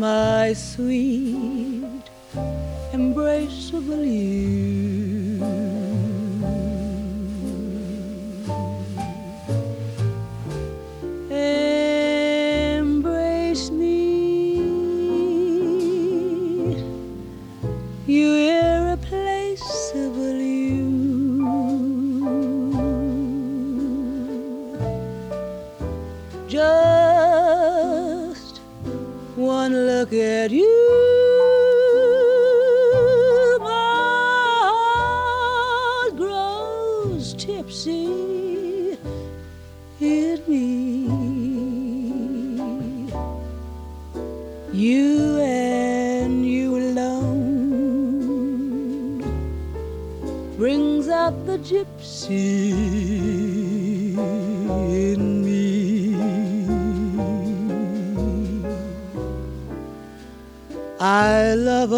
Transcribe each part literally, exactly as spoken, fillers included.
my sweet, embraceable you. Embrace me, you irreplaceable you. Just one look at you, my heart grows tipsy in me. You and you alone brings out the gypsy in me. I love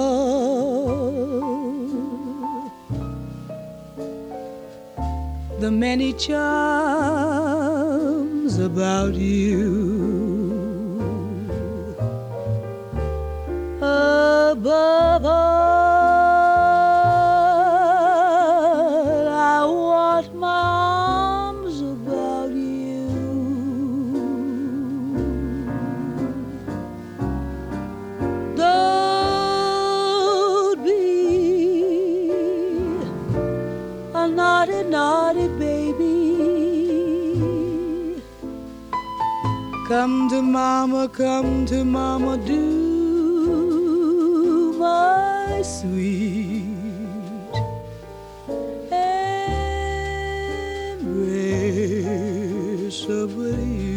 all the many charms about you. Above all, I want my arms about you. Don't be a naughty, naughty baby. Come to mama, come to mama, do, my sweet, embraceable you.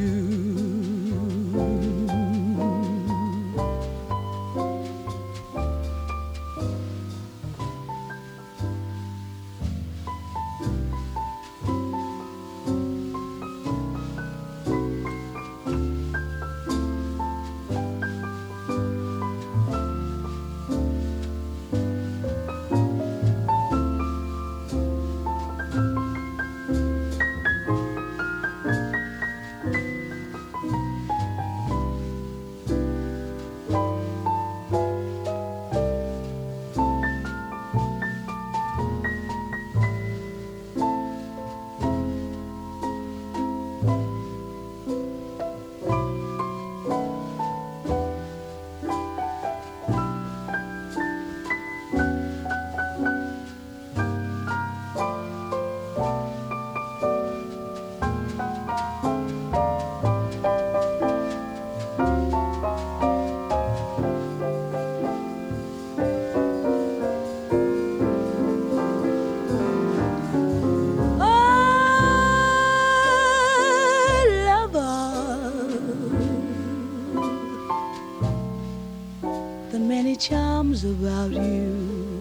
The many charms about you.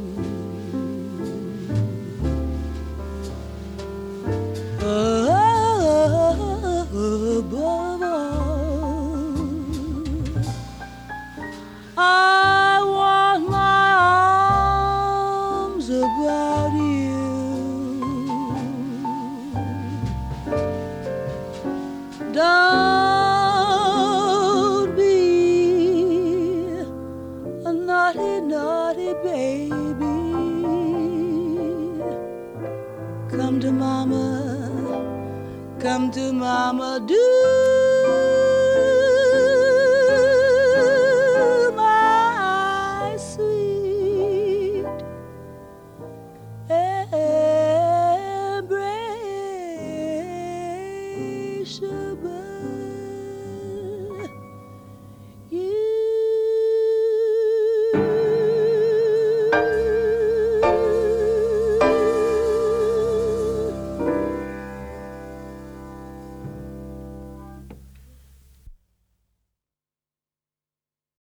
Above all, I want my arms about you. Don't be a naughty, naughty baby. Come to mama, come to mama, do.